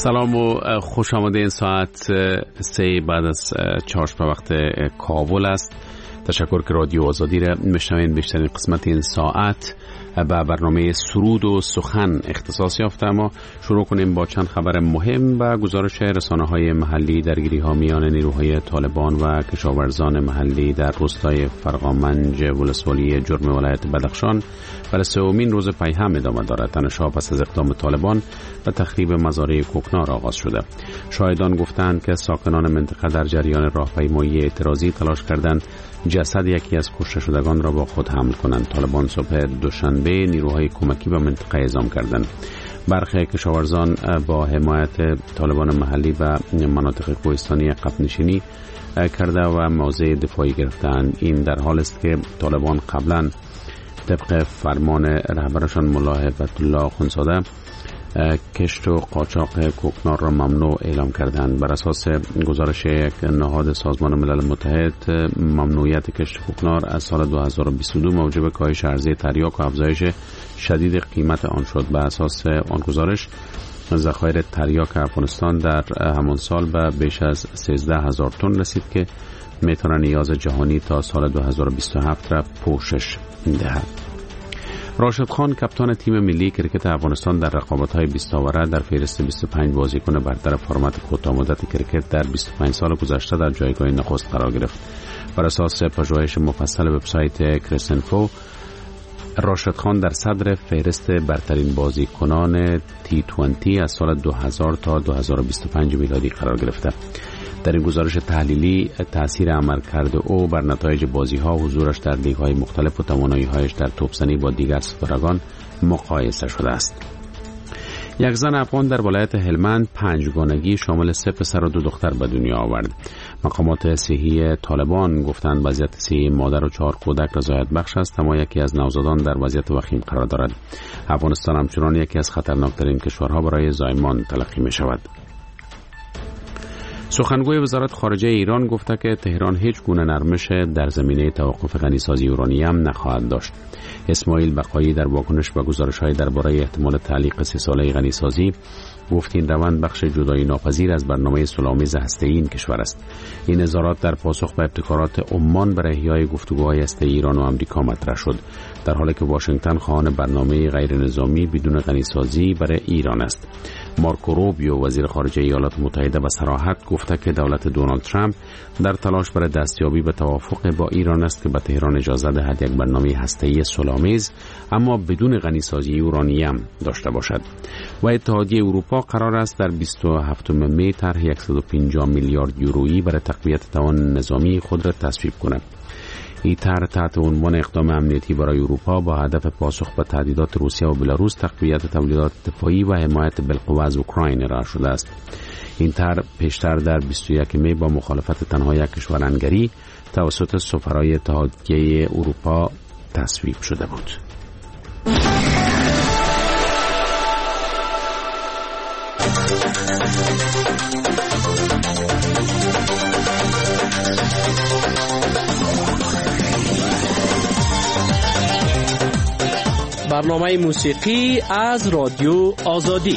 سلام و خوش آمدین. ساعت 3 بعد از چهارشنبه وقت کابل است. تشکر که رادیو آزادی را میشنوین. بیشترین قسمت این ساعت به برنامه سرود و سخن اختصاص یافته. اما شروع کنیم با چند خبر مهم و گزارش رسانه‌های محلی درگیری ها میان نیروهای طالبان و کشاورزان محلی در روستای فرقامنج ولسوالی جرم ولایت بدخشان برای سومین روز پیهم ادامه دارد. تنش‌ها پس از اقدام طالبان و تخریب مزارع کوکنار آغاز شده. شاهدان گفتند که ساکنان منطقه در جریان راهپیمایی اعتراضی تلاش کردند جسد یکی از کشته شدگان را با خود حمل کنند. طالبان صبح دوشنبه نیروهای کمکی به منطقه اعزام کردند. برخی کشاورزان با حمایت طالبان محلی و مناطق کوهستانی عقب نشینی کرده و موضع دفاعی گرفتند. این در حال است که طالبان قبلا طبق فرمان رهبرشان ملا هیبت الله خونساده کشت و قاچاق کوکنار را ممنوع اعلام کردند. بر اساس گزارش یک نهاد سازمان ملل متحد، ممنوعیت کشت کوکنار از سال 2022 موجب کاهش عرضه تریاک و افزایش شدید قیمت آن شد. بر اساس آن گزارش ذخایر تریاک افغانستان در همان سال به بیش از 13,000 تن رسید که میتونه نیاز جهانی تا سال 2027 را پوشش دهد. راشد خان کاپیتان تیم ملی کرکت افغانستان در رقابت‌های 20 آوره در فهرست 25 بازیکن برتر فرمت کوتاه مدت کرکت در 25 سال گذشته در جایگاه نخست قرار گرفت. بر اساس پژوهش مفصل وبسایت کرسنفو، راشد خان در صدر فهرست برترین بازیکنان T20 از سال 2000 تا 2025 میلادی قرار گرفته. در این گزارش تحلیلی تأثیر عملکرد او بر نتایج بازی‌ها، حضورش در لیگ‌های مختلف و توانایی‌هایش در توپزنی با دیگر ستارگان مقایسه شده است. یک زن افغان در ولایت هلمند 5 گانگی شامل 3 پسر و 2 دختر به دنیا آورد. مقامات صحی طالبان گفتند وضعیت صحی مادر و 4 کودک رضایت بخش است، اما یکی از نوزادان در وضعیت وخیم قرار دارد. افغانستان همچنان یکی از خطرناکترین کشورها برای زایمان تلقی می شود. سخنگوی وزارت خارجه ایران گفته که تهران هیچ گونه نرمش در زمینه توقف غنیسازی یورانیم نخواهد داشت. اسماعیل بقایی در واکنش به گزارش‌های درباره احتمال تعلیق 3 ساله غنیسازی گفت این روند بخش جدایی ناپذیر از برنامه صلح‌آمیز هسته‌ای این کشور است. این اظهارات در پاسخ به ابتکارات عمان برای احیای گفتگوهای هسته‌ای ایران و آمریکا مطرح شد، در حالی که واشنگتن خواهان برنامه غیر نظامی بدون غنیسازی برای ایران است. مارکو روبیو وزیر خارجه ایالات متحده به صراحت گفته که دولت دونالد ترامپ در تلاش برای دستیابی به توافق با ایران است که به تهران اجازه دهد یک برنامه هسته‌ای صلح‌آمیز اما بدون غنیسازی یورانیم داشته باشد. و اتحادیه اروپا قرار است در 27 می طرح 150 میلیارد یورویی برای تقویت توان نظامی خود را تصویب کند. این طرح تحت عنوان اقدام امنیتی برای اروپا با هدف پاسخ به تهدیدات روسیه و بلاروس، تقویت تولیدات دفاعی و حمایت بالقوه از اوکراین ارائه شده است. این طرح پیشتر در 21 می با مخالفت تنها یک کشور هنگری توسط سفرای اتحادیه اروپا تصویب شده بود. برنامه موسیقی از رادیو آزادی.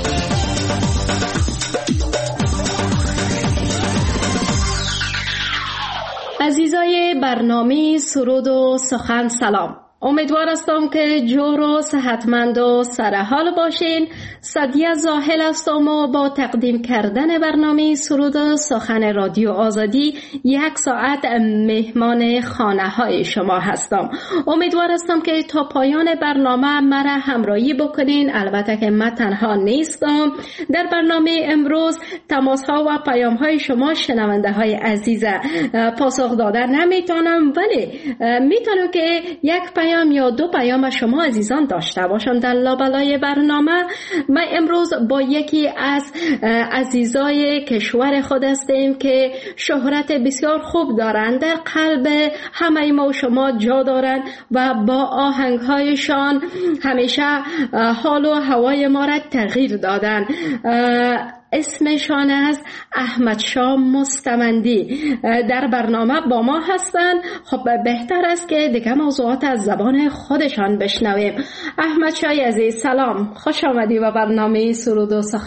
عزیزای برنامه سرود و سخن سلام. امیدوار هستم که جور و صحتمند و سرحال باشین. سعدیه زاهل هستم و با تقدیم کردن برنامه سرود و سخن رادیو آزادی 1 ساعت مهمان خانه های شما هستم. امیدوار هستم که تا پایان برنامه مرا همراهی بکنین. البته که من تنها نیستم. در برنامه امروز تماس ها و پیام های شما شنونده های عزیز پاسخ دادن نمیتونم، ولی میتونم که یک پیام یا 2 پیام شما عزیزان داشته باشم در لابلای برنامه. من امروز با یکی از عزیزای کشور خود هستیم که شهرت بسیار خوب دارند، در قلب همه ما و شما جا دارند و با آهنگهایشان همیشه حال و هوای ما را تغییر دادن. اسمشان است احمد شاه مستمندی. در برنامه با ما هستند. خب بهتر است که دیگه موضوعات از زبان خودشان بشنویم. احمد شاه عزیز سلام، خوش آمدی به برنامه سرود و سخن.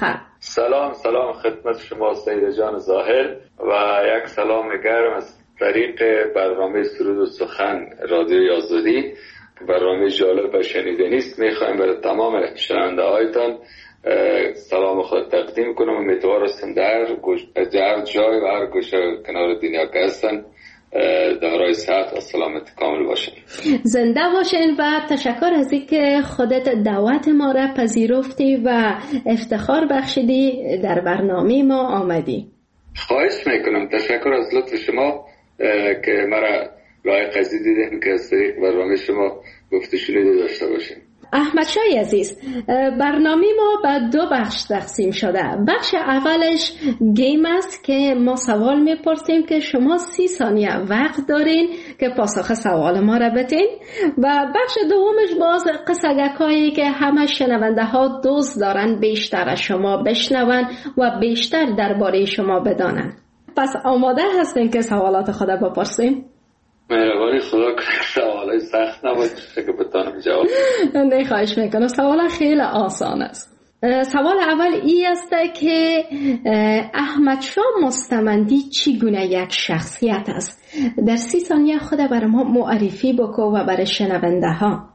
سلام خدمت شما سید جان زاهل و یک سلام گرم از طریق برنامه سرود و سخن رادیوی آزادی. برنامه جالب و شنیدنی است. میخوایم برای تمام شنونده هایتان سلام خود تقدیم کنم. امیدوار هستم در جای و هر گوشه کنار دنیا که هستن دارای صحت و سلامت کامل باشین. زنده باشین و تشکر از اینکه خودت دعوت ما را پذیرفتی و افتخار بخشیدی در برنامه ما آمدی. خواهش میکنم. تشکر از لطف شما که مرا لایق قضیه دیدین که از طریق برنامه شما گفته شنیده داشته باشیم. احمد شای عزیز، برنامه ما به دو بخش تقسیم شده. بخش اولش گیم است که ما سوال میپرسیم که شما 30 ثانیه وقت دارین که پاسخ سوال ما را بدین و بخش دومش باز قصگکایی که همه شنونده ها دوست دارن بیشتر از شما بشنون و بیشتر درباره شما بدانن. پس آماده هستین که سوالات خود بپرسیم؟ مهربانی خدا کنه سوالای سخت نباشه که بتونم جواب. نه خواهش میکنم. سوال خیلی آسان است. سوال اول ای است که احمد شاه مستمندی چگونه یک شخصیت است؟ در 30 ثانیه خود برای ما معرفی بکو و برای شنونده ها.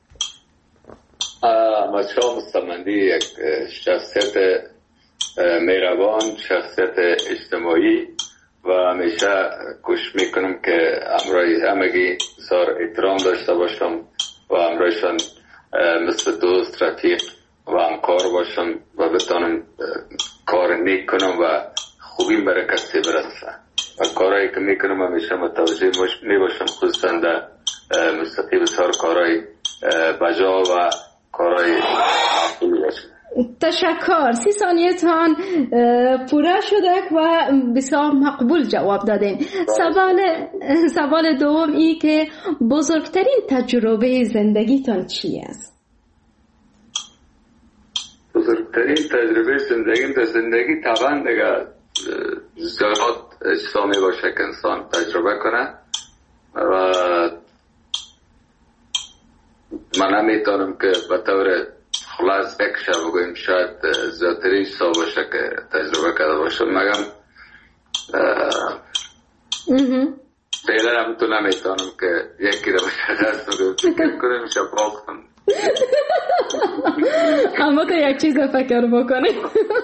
احمد شاه مستمندی یک شخصیت مهربان، شخصیت اجتماعی و همیشه کوشش میکنم که امرای همگی بسیار احترام داشته باشم و امرایشان مثل دوست، رفیق و همکار باشم و بتانم کار نیک کنم و خوبی برای کسی برسه و کارهایی که میکنم همیشه متوجه میباشم، خصوصا در مستقیم بسیار کارهای بجا و کارهای معقولی باشم. تشکر. 30 ثانیه تان پوره شده و بسیار مقبول جواب دادین. سوال دوم ای که بزرگترین تجربه زندگیتان چی است؟ بزرگترین تجربه زندگی طبعا دیگه زیاد اجتماعی باشه که انسان تجربه کنه و من نمیتونم که به طور خلاص یک شب بگویم شاید زیادتری سا باشه که تجربه کرده باشم، مگم فعلا هم تو نمیتونم که یکی رو بشخص فکر کنیم شب باختم اما که یک چیز فکر بکنیم.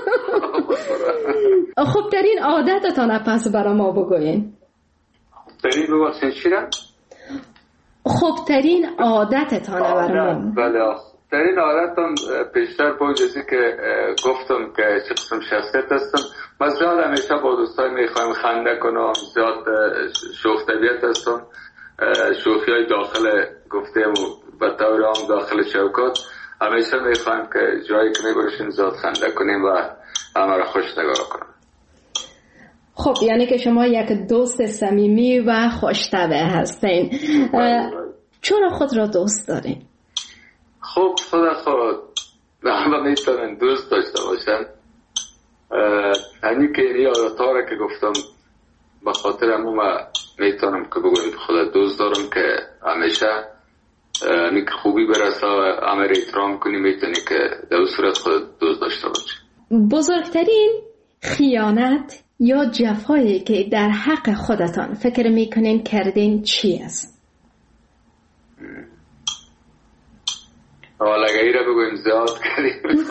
خوبترین عادتتان پس برای ما بگوین. خوبترین ببخشین چی را؟ خوبترین عادتتان برای ما. بله، در این عادتم پیشتر با اجازی که گفتم که چه قسم شخصیت هستم. من زیاد همیشه با دوستای میخوایم خنده کنم، زیاد شوخ طبیعت هستم. شوخی های داخل گفتیم و طور عام داخل شوکات همیشه میخوایم که جایی که میباشیم زیاد خنده کنیم و همه را خوش نگاه کنیم. خب یعنی که شما یک دوست صمیمی و خوش‌طبع هستین. چرا خود را دوست دارین؟ خب خود همه میتونن دوست داشته باشن. همین که این عادت‌ها را که گفتم به خاطر همون میتونم که بگویم خود دوست دارم که همیشه همین که خوبی برسه و همه را احترام کنی، میتونی که در صورت خود دوست داشته باشی. بزرگترین خیانت یا جفایی که در حق خودتان فکر میکنین کردین چی است؟ حالا اگه ای را بگویم زیاد کردیم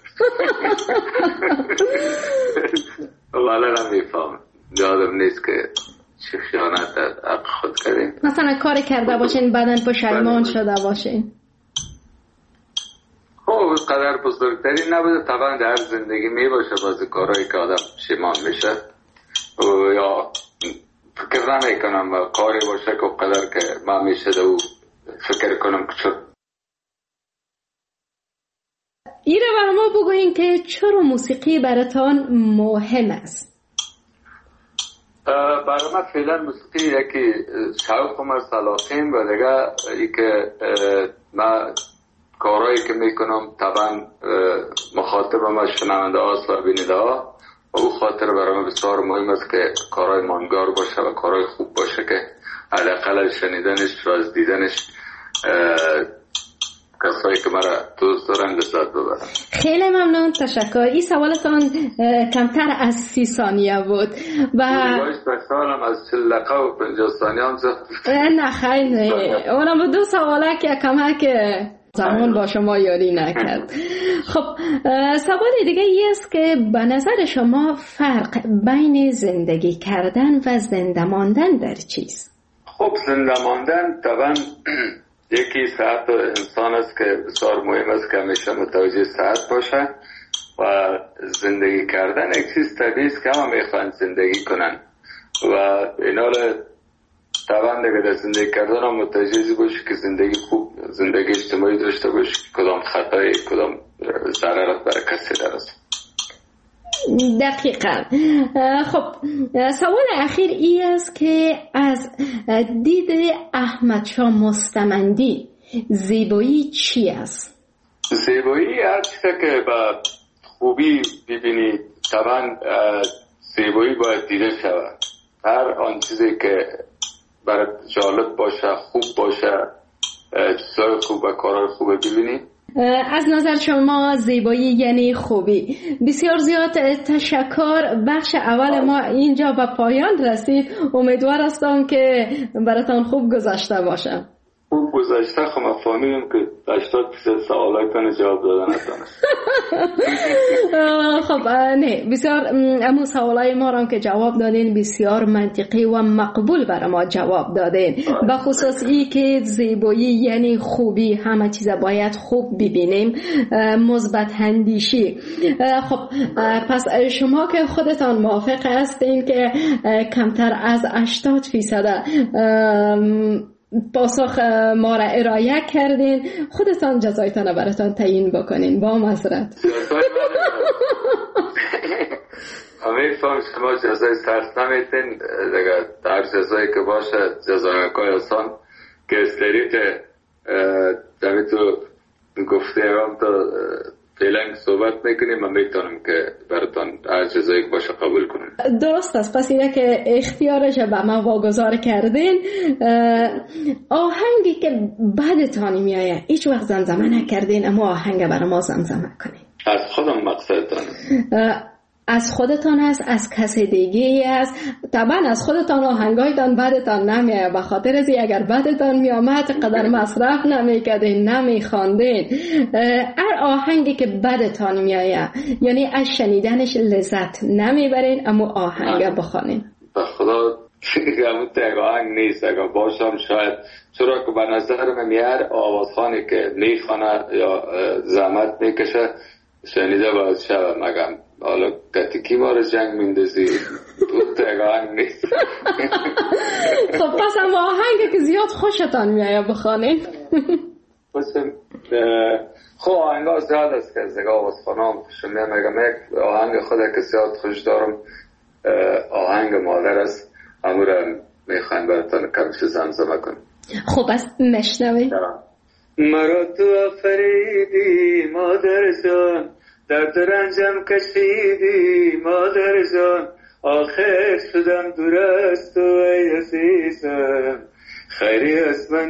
والا نمیفهم، یادم نیست که چه خیانت در حق خود کردیم. مثلا کار کرده باشین بعدن پشیمان شده باشین. خب قدر بزرگتری نبوده، طبعا در زندگی میباشه بعضی کارهایی که آدم پشیمان میشه یا فکر نمیکنم و کاری باشه که قدر که من میشه دو فکر کنم که چرا. ایره برای ما بگوین که چرا موسیقی براتان مهم است؟ برای من فعلا موسیقی یکی شوقم است، علاقه‌ام و دیگه ای که من کارهایی که میکنم طبعا مخاطب ما شنونده هاست و بیننده ها و او خاطر برای من بسیار مهم است که کارهای ماندگار باشه و کارهای خوب باشه که حداقل شنیدنش و از دیدنش کسایی که مرا دوست دارن لذت ببرن. خیلی ممنون، تشکر. این سوالتان کمتر از 30 ثانیه بود و بخوانم از 40 دقیقه و 50 ثانیه هم زد. نه خیلی اونم 2 سواله که کمک زمان با شما یاری نکرد. خب سوال دیگه ای است که به نظر شما فرق بین زندگی کردن و زنده ماندن در چیست؟ خب زنده ماندن طبعا یکی صحت انسان است که بسیار مهم است که همیشه متوجه صحت باشه و زندگی کردن یک چیز طبیعی است که همه میخوان زندگی کنن و اینا طبعا دیگه در زندگی کردن هم متوجه باشی که زندگی خوب، زندگی اجتماعی داشته باشی، کدام خطایی کدام ضررت برای کسی درست. دقیقا. خب سوال اخیر ای است که از دید احمد شاه مستمندی زیبایی چی است؟ زیبایی هر چیزی که با خوبی ببینی، طبعا زیبایی باید دیده شود. هر آن چیزی که برای جالب باشه، خوب باشه، چیزای خوب و کارهای خوب ببینی. از نظر شما زیبایی یعنی خوبی. بسیار زیاد تشکر. بخش اول ما اینجا به پایان رسید. امیدوار هستم که براتان خوب گذشته باشه. خوب گذشته. خب ما فهمیدیم که 80% سوالاتون جواب دادن هستن. خب نه، بسیار امو سوالای ما را که جواب دادین بسیار منطقی و مقبول برای ما جواب دادین. به خصوص ای که زیبایی یعنی خوبی، همه چیز باید خوب ببینیم، مثبت اندیشی. خب پس شما که خودتان موافق هستین که کمتر از 80% پاسخ ما را ارائه کردین، خودتان جزایتان براتان تعیین بکنین با معذرت. همه فهم شما جزای سرس نمیتین دیگه. در جزایی که باشه جزای که آسان که استریت دمی تو گفته هم تا فعلا صحبت میکنیم. من میتونم که براتان هر جزایی که باشه قبول کنیم. درست است. پس اینه که اختیارش به ما واگذار کردین. آهنگی که بعدتان میایه هیچ وقت زمزمه نکردین اما آهنگ برای ما زمزمه کنین. از خودم مقصدتان از خودتان است، از کسی دیگه است؟ طبعا از خودتان. آهنگایتان بعدتان نمیایه، به خاطر از اگر بعدتان میامد قدر مصرف نمیکردین، نمیخواندین. هر آهنگی که بعدتان میایه یعنی از شنیدنش لذت نمیبرین اما آهنگ بخوانین. به خدا همون تک آهنگ نیست. اگر باشم شاید، چرا که به نظر من هر آوازخانی که میخوانه یا زحمت میکشه شنیده باید شود. مگم حالا کتیکی ما رو جنگ میندازی تو تگاه نیست. خب پس هم آهنگی که زیاد خوشتان میایه بخوانین. خب آهنگ ها زیاد است که از نگاه آوازخانام شمیم. مگم یک آهنگ خود که زیاد خوش دارم آهنگ مادر است. همون رو میخوایم براتان کمش زمزمه کنیم. خب از مشنوی. مرا تو آفریدی مادر جان، درد رنجم کشیدی مادر جان، آخر شدم دور از تو ای عزیزم، خیری از من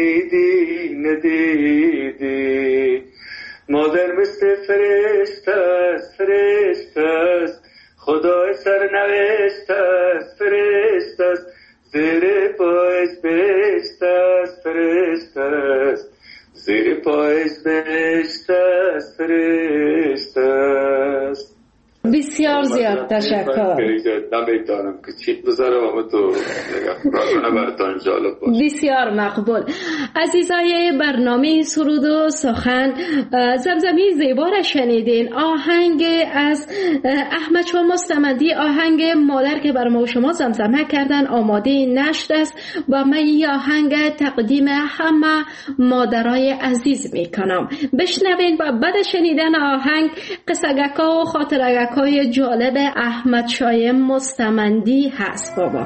ندیدی. مادر مثل فرشته است، فرشته است، خدای سرنوشت است، فرشته است، زیر پایش بهشت است، فرشته است، زیر پایش بهشت است، فرشته است. بسیار زیاد تشکر. نمیتونم که چی بذارم اما تو نگاه براتان جالب باشه. بسیار مقبول. عزیزای برنامه سرود و سخن، زمزمه زیبا را شنیدین. آهنگ از احمد شاه مستمندی، آهنگ مادر که بر ما و شما زمزمه کردن آماده نشر است و من این آهنگ تقدیم همه مادرای عزیز میکنم. بشنوین و بعد شنیدن آهنگ قصه‌گکا و خاطرگکای جالب احمد شاه مستمندی هست. بابا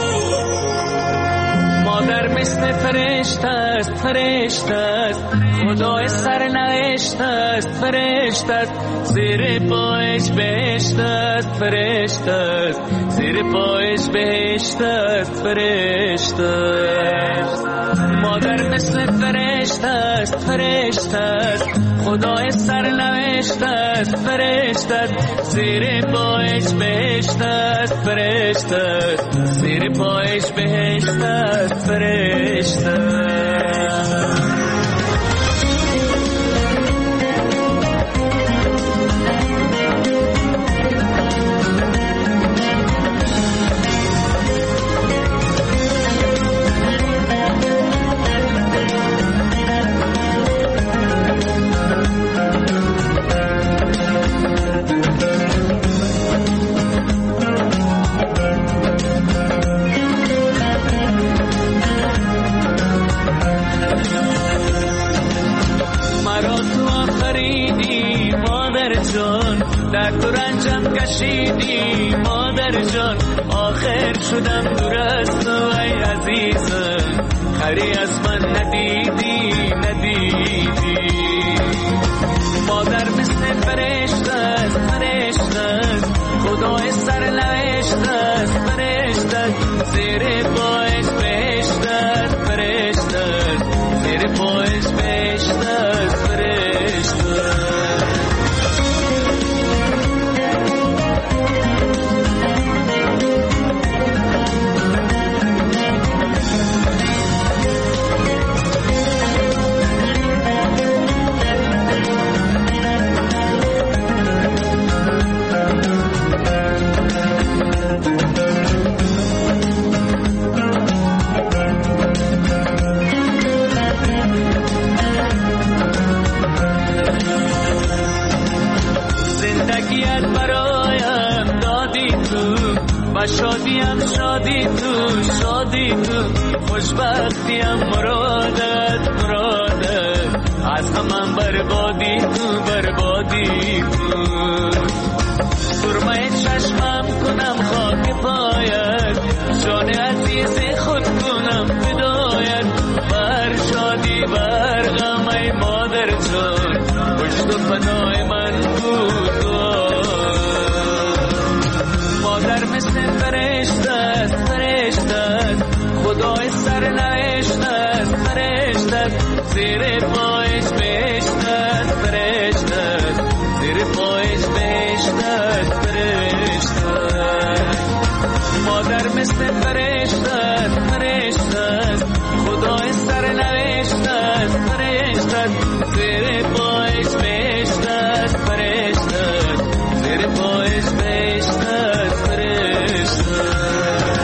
مادر مثل فرشته است، فرشته است، خدای سرنوشت است، فرشت است زیر پایش بهشت است، فرشت است زیر پایش بهشت است، فرشت است. مادر مثل فرشت است، فرشت است خدای سرنوشت است، فرشت است زیر پایش بهشت است، فرشت است زیر پایش بهشت است، فرشت است. در تو رنجم کشیدی مادر جان، آخر شدم دور از تو ای عزیزم، خری از من ندیدی ندیدی. مادر مثل فرشت است، فرشت است خدای سرنوشت است، فرشت است زیر پایش بهشت است، فرشت است زیر پایش بهشت است، فرشت است. شادیم شادی تو، شادی تو خوشبختیم مرادت، مرادت از همم بربادی تو، بربادی تو. سرمه چشمم کنم خاک پایت، جان عزیز خود کنم فدایت، بر شادی بر غم ای مادر جان، پشت و پناه من بود. مادر مثل فرشت است، فرشت است خدای سرنوشت است، فرشت است زیر پایش بهشت است، فرشت است زیر پایش بهشت است، فرشت است. مادر مثل فرشت است، فرشت است خدای سرنوشت است، فرشت است زیر پایش بهشت است، فرشت است زیر پایش بهشت است، فرشت است.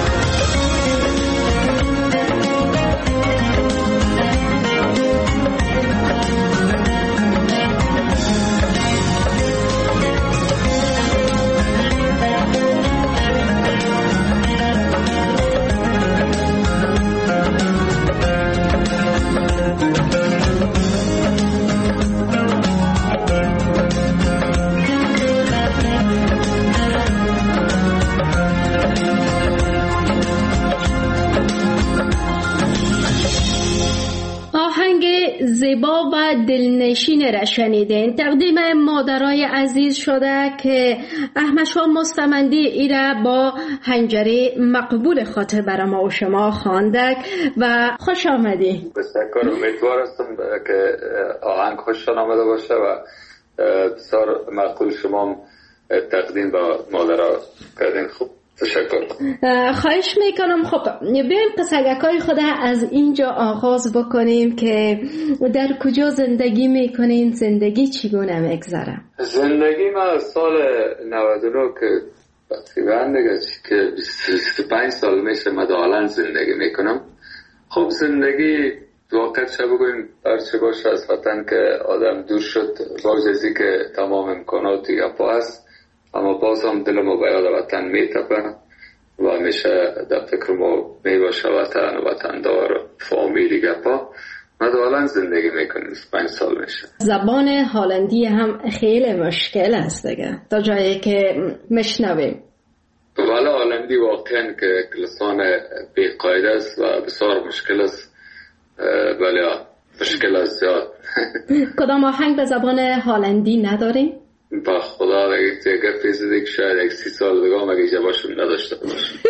زیبا و دلنشین را شنیدین، تقدیم مادرای عزیز شده که احمد شاه مستمندی ایره با حنجره مقبول خاطر برای ما و شما خواندک و خوش آمدی. بسیار امیدوار هستم که آهنگ خوشتان آمده باشه و بسیار مقبول شما تقدیم با مادرها کردین. خوب، تشکر. خواهش میکنم. خب بیایم قصگکای خود از اینجا آغاز بکنیم که در کجا زندگی میکنین، زندگی چگونه میگذره؟ زندگی ما سال 99 که تقریبا دیگه که 25 سال میشه مدالن زندگی میکنم. خب زندگی واقعا چه بگویم برچه باشه از وطن که آدم دور شد، باوجزی که تمام امکانات یپا هست، اما باز هم دلمو به یاد وطن میتپه و همیشه در فکر ما میباشه وطن و وطندار فامیلی گپا. مدالن زندگی میکنیم 5 سال میشه. زبان هلندی هم خیلی مشکل است دیگه تا جایی که میشنویم. ولی هلندی واقعا که لسان بیقاعده است و بسیار مشکل است، ولی مشکل است زیاد. کدام آهنگ به زبان هلندی نداریم؟ با خدا دیگه پیزده که شاید 30 سال دیگه مگه جوابشون نداشته باشه.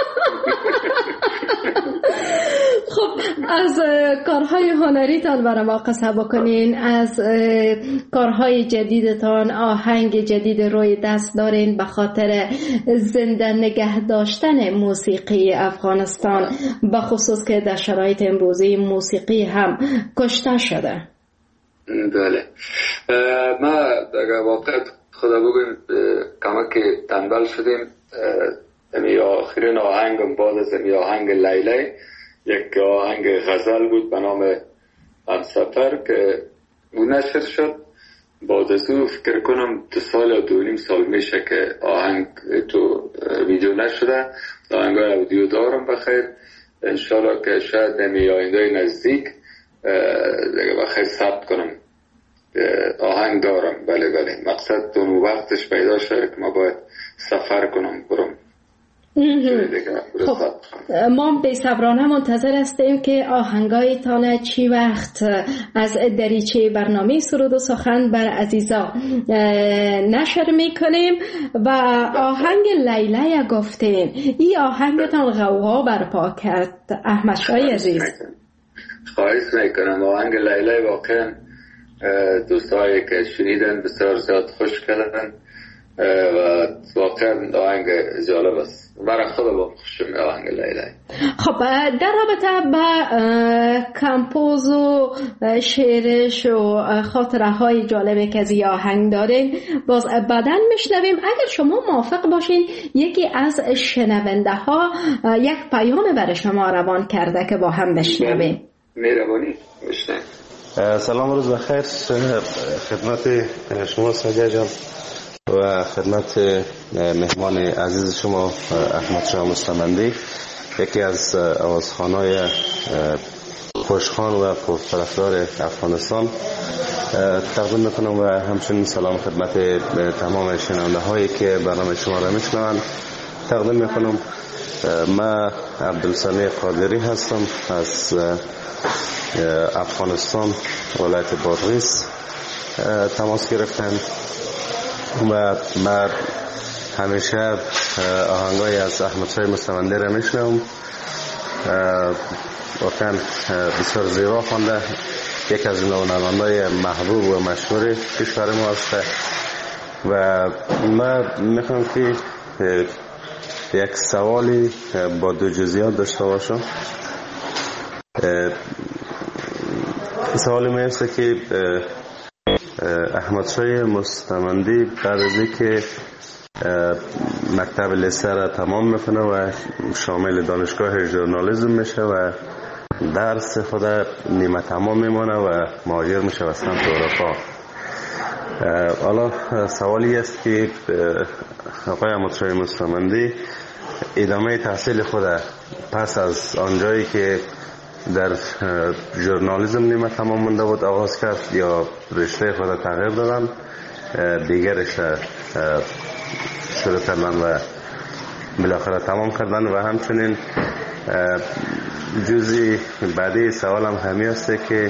خب از کارهای هنریتان برای ما قصه بکنین. از کارهای جدیدتان آهنگ جدید روی دست دارین به خاطر زنده نگه داشتن موسیقی افغانستان، به خصوص که در شرایط امروزی موسیقی هم کشته شده. بله، ما در واقع خدا بگویم کمک تنبل شدیم. امی آخرین آهنگم بعد از امی آهنگ لیلی یک آهنگ غزل بود به نام همسفر که او نشر شد. بعد از او فکر کنم 2 سال یا 2.5 سال میشه که آهنگ تو ویدیو نشده. آهنگ های اودیو دارم بخیر، انشالله که شاید امی آینده نزدیک دیگه بخیر ثبت کنم. آهنگ دارم. بله مقصد اون وقتش پیدا شده که ما باید سفر کنم برم. خب ما به صبرانه منتظر هستیم که آهنگایتان چی وقت از دریچه برنامه سرود و سخن بر عزیزا نشر میکنیم. و آهنگ لیلی گفتیم، این آهنگتان غوغا برپا کرد احمد شای عزیز. خواهش میکنم. آهنگ لیلی واقعا دوستایی که شنیدن بسیار زیاد خوش کردن و واقعا آهنگ جالب است. برای خود با خوشم آهنگ لیلی. خب در رابطه با کمپوز و شعرش و خاطره های جالبی که از این آهنگ دارین باز بعداً میشنویم. اگر شما موافق باشین یکی از شنونده ها یک پیام برای شما روان کرده که با هم بشنویم. مهربانی بشنویم. سلام روز بخیر خدمت شما سادیا جان و خدمت مهمان عزیز شما احمد شاه مستمندی، یکی از آوازخوان‌های خوشخوان و پرطرفدار افغانستان تقدیم میکنم و همچنین سلام خدمت تمام شنونده هایی که برنامه شما را میشنوند تقدیم میکنم. من عبدالسمیع قادری هستم از افغانستان، ولایت بادغیس تماس گرفتم و من همیشه آهنگای از احمد شاه مستمندی را میشنوم. واقعا بسیار زیبا خوانده، یک از نواننده‌های محبوب و مشهور کشور ما است و من میخوام که یک سوالی با 2 جزئیات داشته باشم. سوالی میست که احمد شاه مستمندی بعد از اینکه مکتب لیسه را تمام میکنه و شامل دانشگاه ژورنالیسم میشه و درس خود نیمه تمام میمونه و مهاجر میشه به سمت اروپا. حالا سوالی است که آقای احمد شاه مستمندی ادامه تحصیل خود پس از آنجایی که در ژورنالیسم نیمه تمام مونده بود آغاز کرد یا رشته خود تغییر دادن دیگر رشته شروع کردن و بالاخره تمام کردن؟ و همچنین جزئی بعدی سوالم همین است که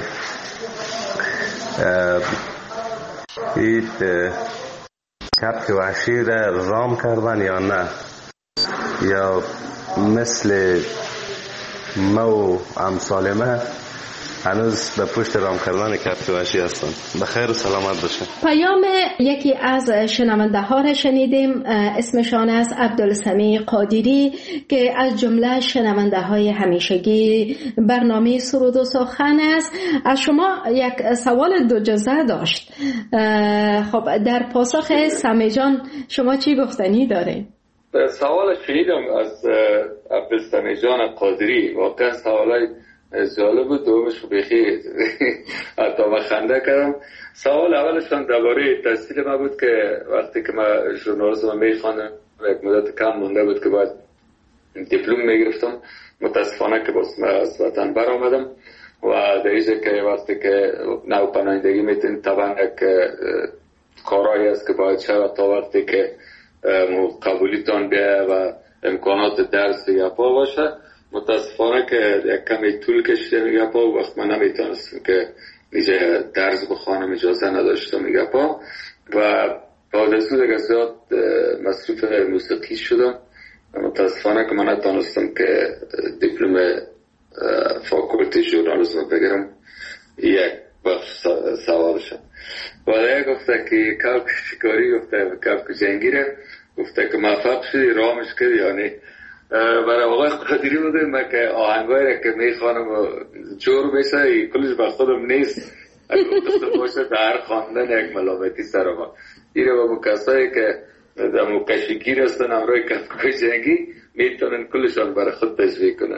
این کبک وحشی را رام کردن یا نه، یا مثل ما و امثال ما هنوز به پشت رام کردن کبک وحشی هستن. بخیر و سلامت باشه. پیام یکی از شنونده ها را شنیدیم، اسمشان است عبدالسمیع قادری که از جمله شنونده های همیشگی برنامه سرود و سخن است. از شما یک سوال 2 جزء داشت. خب در پاسخ سمی جان شما چی گفتنی دارین؟ سوال شنیدم از عبدالسمیع جان قادری، واقعا سوالای جالب بود. دومش بخیر حتی من خنده کردم. سوال اولشان درباره تحصیل ما بود که وقتی که من ژورنالیسم میخواندم یک مدت کم مونده بود که باید دیپلم میگرفتم. متاسفانه که از وطن برآمدم و در اینجا که وقتی که نو پناهندگی میتونید طبعا یک کارایی است که باید شود تا وقتی که قبولیتان بیه و امکانات درس یا پا باشه. متاسفانه که یک کمی طول کشیده میگه پا و وقت من نمیتونستم که نیجه درس بخوانم، اجازه نداشتم میگه پا و بعد از دیگه زیاد مصروف موسیقی شدم. متاسفانه که من نتونستم که دیپلم فاکولتی ژورنالیسم بگیرم. یک بخش سوالشم ولی گفته که کلک شکاری، گفته کلک جنگیره، گفته که موفق شدی رامش کردی. یعنی برای آقای قادری بودیم من که آهنگایی که میخوانم جور میشه کلش به خودم نیست، اگه گفته باشه در خواندن یک ملامتی سر ما ایره با کسایی که در مکشگیر هستن امروی کلک جنگی میتونن کلشان برای خود تشویق کنن.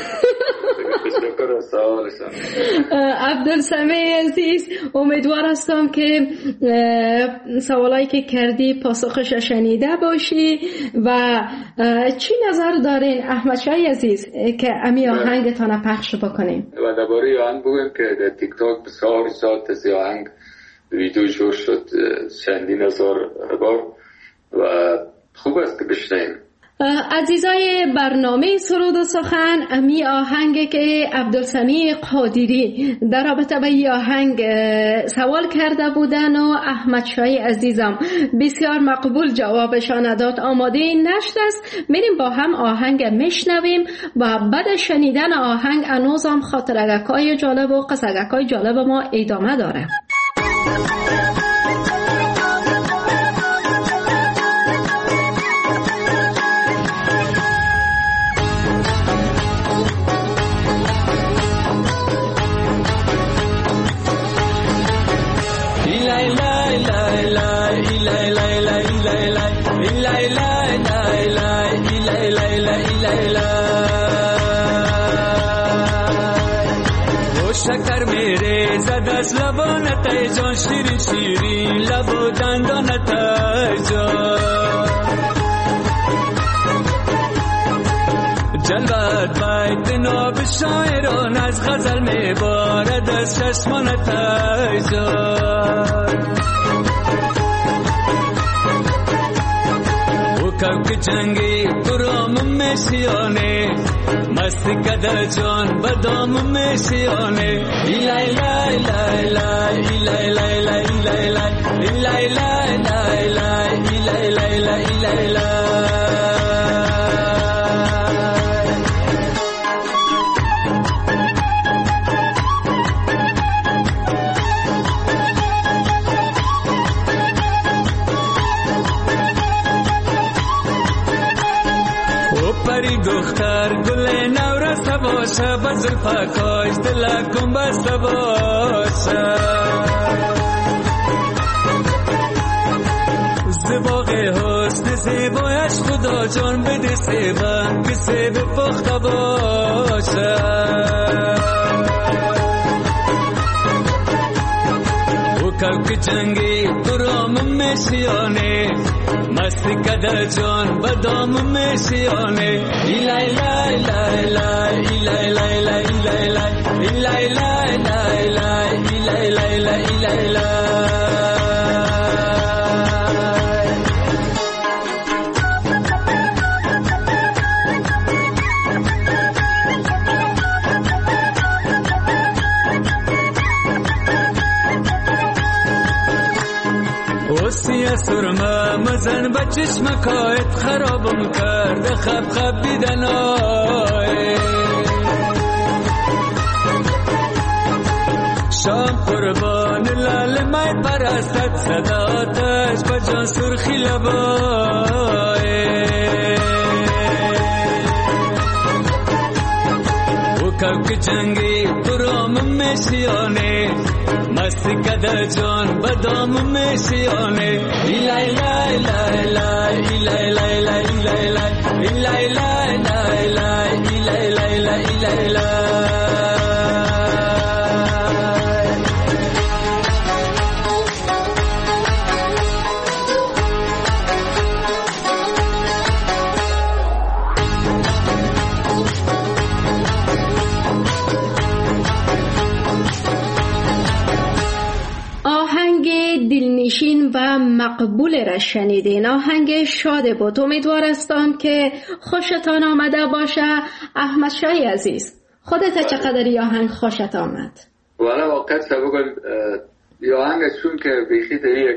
عبدالسمیع عزیز، امیدوار هستم که سوالایی که کردی پاسخش شنیده باشی و چی نظر دارین احمد شاه عزیز که امی آهنگتان پخش بکنیم؟ و درباره آهنگ بگویم که در تیک تاک بسیار ساعت از آهنگ ویدیو جور شد چندین هزار بار و خوب است که بشنیم. عزیزای برنامه سرود و سخن، امی آهنگ که عبدالسمیع قادری در رابطه با این آهنگ سوال کرده بودن و احمد شاه عزیزم بسیار مقبول جوابشان داد. آماده نشد است، میریم با هم آهنگ میشنویم و بعد شنیدن آهنگ انوزم خاطرگکای جالب و قصگکای جالب ما ادامه داره. شکر میره زد از لبانت ای جان، شیرین شیرین لب و دندانت ای جان، جلوت باید ناب شاعران از غزل میبارد از چشمانت ای جان. که جنگی برام میشیانه مستی کده جان بدام میشیانه. ایلای لای لای لای ایلای لای لای ایلای لای ایلای لای لای لای ایلای لای لای ایلای لای. پری دختر گل نورست باشه با زلفکاش دلکم بسته باشه، زباق حسن زیبایش خدا جان بده سیبن که سیب پخته باشه. او کلک جنگی برام میشیانه مستی کده جان بدام میشیانه. ایلای لای لای لای ایلای لای لای ایلای لای ایلای لای لای لای ایلای لای لای ایلای لای. اوسیه سرما مزن با چشمکایت خرابم کرده خب خب دیدن آی شام قربان لال مای پرستت صداتش با جان سرخی لبای او کلک جنگی برام میشیانه مستی کده جان بدام میشیانه. ایلای لای لای لای ایلای لای لای ایلای لای ایلای لای لای لای ایلای لای لای ایلای لای. دلنشین و مقبول را شنیدین. آهنگ شاد بود. امیدوار هستم که خوشتان آمده باشه. احمد شاهی عزیز، خودت چقدر آهنگ خوشت آمد؟ والا واقعا بگم آهنگ چون که بیخی در یک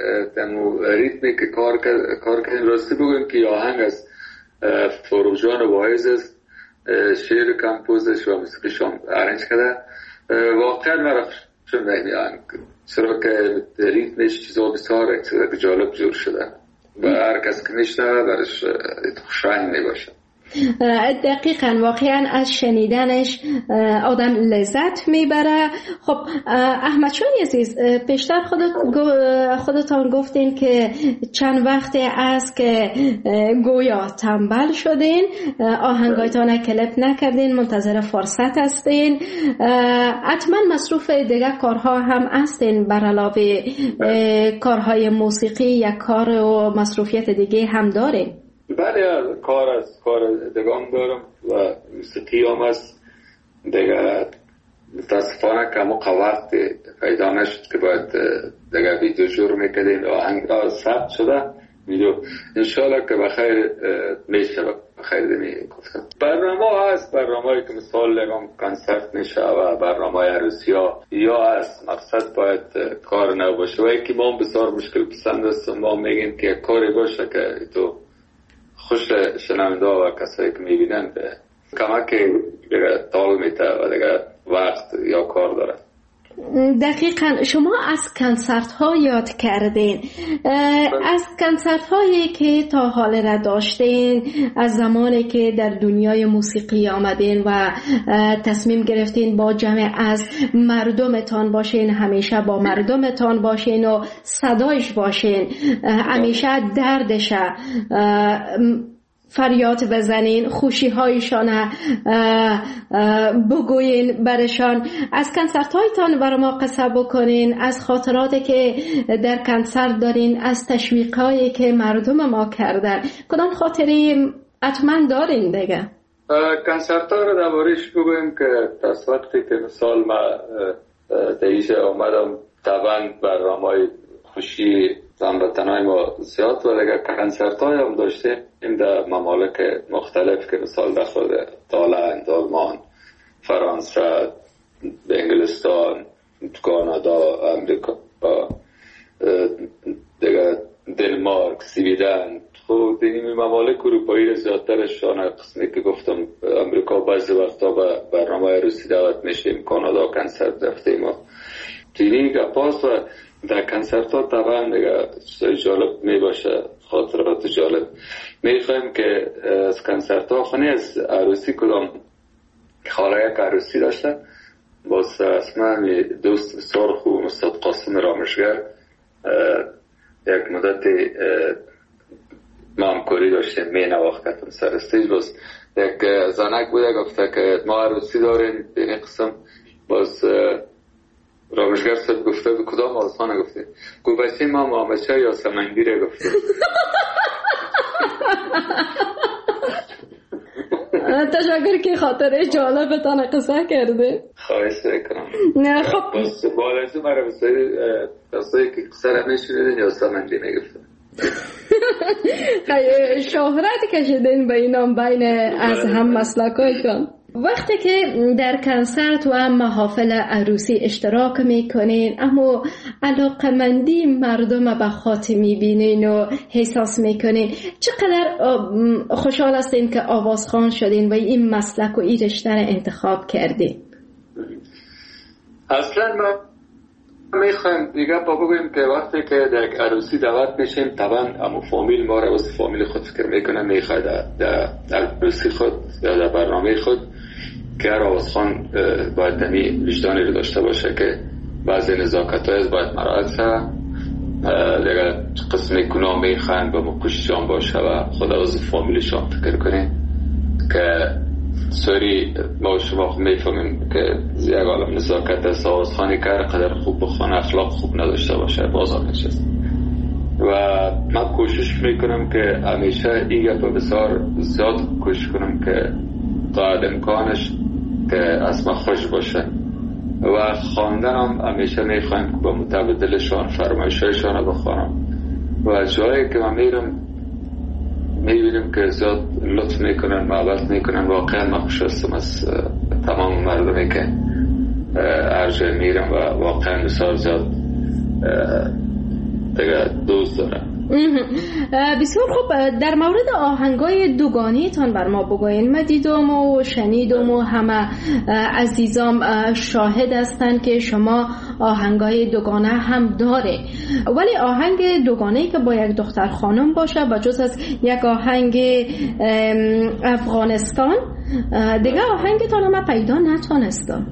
ریتمی که کار کردیم، راستی بگم که آهنگ از فروغ جان واعظ است، شعر کمپوزش و موسیقیش هم ارنج کرده. واقعا مرا چون آهنگ چرا که ریتمش چیزا بسیار جالب جور شده و هر کس که میشنوه برش خوشایند میباشه. دقیقاً، واقعاً از شنیدنش آدم لذت میبره. خب احمد شاهی عزیز، پیشتر خودتان گفتین که چند وقت است که گویا تنبل شدین، آهنگایتان کلیپ نکردین، منتظر فرصت هستین. حتما مصروف دیگه کارها هم هستین بر علاوه کارهای موسیقی یا کار و مصروفیت دیگه هم دارین؟ بله، کار دگام دارم و موسیقی هم هست دیگه. متاسفانه که موقع وقت پیدا نشد که باید دیگه ویدیو جور میکردین. آهنگ ثبت شده ویدیو، انشالله که بخیر میشه. بخیر گفتم برنامه هست، برنامه‌ای که مثال لگم کنسرت میشه و برنامه عروسی ها یا هست. مقصد باید کار نباشه و یکی ما بسیار مشکل پسند است. ما میگیم که کاری باشه که تو خوش شنونده و کسایی که میبینن به کمک دیگه تال میته و دیگه وقت یا کار داره. دقیقاً. شما از کنسرت ها یاد کردین، از کنسرت هایی که تا حال را داشتین، از زمانی که در دنیای موسیقی آمدین و تصمیم گرفتین با جمع از مردمتان باشین، همیشه با مردمتان باشین و صدایش باشین، همیشه دردش فریاد بزنین، خوشی هایشان بگوین برشان. از کنسرت هایتان برای ما قصه بکنین، از خاطراتی که در کنسرت دارین، از تشویق هایی که مردم ما کردن. کدام خاطری حتما دارین دیگه؟ کنسرت ها رو دربارش بگویم که از وقتی که مثال ما دیجه آمدم طبعا برنامه خوشی هموطنای ما زیاد و دیگه کنسرت های هم داشتیم این در ممالک مختلف که مثال در خود هلند، آلمان، فرانسه، انگلستان، کانادا، امریکا، دیگه دنمارک، سویدن. خب این ممالک اروپایی را زیادترشان قسمی که گفتم امریکا بعضی وقتا به برنامه عروسی دعوت میشیم، کانادا کنسرت رفتیم و تینی گپاس و در کنسرت ها طبعا دیگه جالب می باشه، خاطرات جالب. می خواهیم که از کنسرت ها خونه از عروسی کدام خاله یک عروسی داشته باز اسمه دوست بسیار خوب استاد قاسم رامشگر یک مدت ما همکاری داشتیم، می نواختم سر استیج. باز یک زنک بوده گفته که ما عروسی داریم این قسم. باز رامشگر صاحب گفته کدام آسانه گفته گفت بچه ما محمدشاه یا سمنگیره گفته. تشکر که خاطره جالبتان قصه کرده. خواهش کنم. نه خب بس بالایزو مرا بسایی که قصه را میشونیدین یا سمنگی میگفتن. شهرت کشیدین به اینام بین از هم مسلکایتان. وقتی که در کنسرت و محافل عروسی اشتراک میکنین اما علاقمندی مردم به خاطر میبینین و احساس میکنین، چقدر خوشحال هستین که آوازخوان شدین و این مسلک و این رشته را انتخاب کردین؟ اصلا ما میخوایم دیگه بگویم که وقتی که در عروسی دعوت میشیم طبعا امو فامیل ما را واسه فامیل خود فکر میکنن، میخواد در عروسی خود یا در برنامه خود که هر آوازخوان باید دمی وجدانی رو داشته باشه که بعضی نزاکت های باید مراعات شه. دیگه قسمی کنام میخواین به مکوششان باشه و خود از فامیلشان فکر کنین که سوری ما شما میفهمیم که یک عالم نزاکت است. آوازخوانی که هر قدر خوب بخوان اخلاق خوب نداشته باشه بازار نشست. و من کوشش میکنم که همیشه این گفت بسیار زیاد کوشش کنم که تا امکانش که اسم خوش باشه و خواندن هم همیشه میخوایم که با متبادلشان فرمایشایشان رو بخوانم و جایی که من میرم میبینیم که زیاد لطف میکنن، محبت میکنن. واقعا من خوش هستم از تمام مردمی که هر جای میرم و واقعا بسیار زیاد دیگه دوست دارم. بسیار خوب. در مورد آهنگای دوگانی تان بر ما بگوین. من دیدم و شنیدم و همه عزیزام شاهد هستند که شما آهنگای دوگانه هم داره، ولی آهنگ دوگانه‌ای که با یک دختر خانم باشه و جز از یک آهنگ افغانستان دیگه آهنگتان من پیدا نتونستم.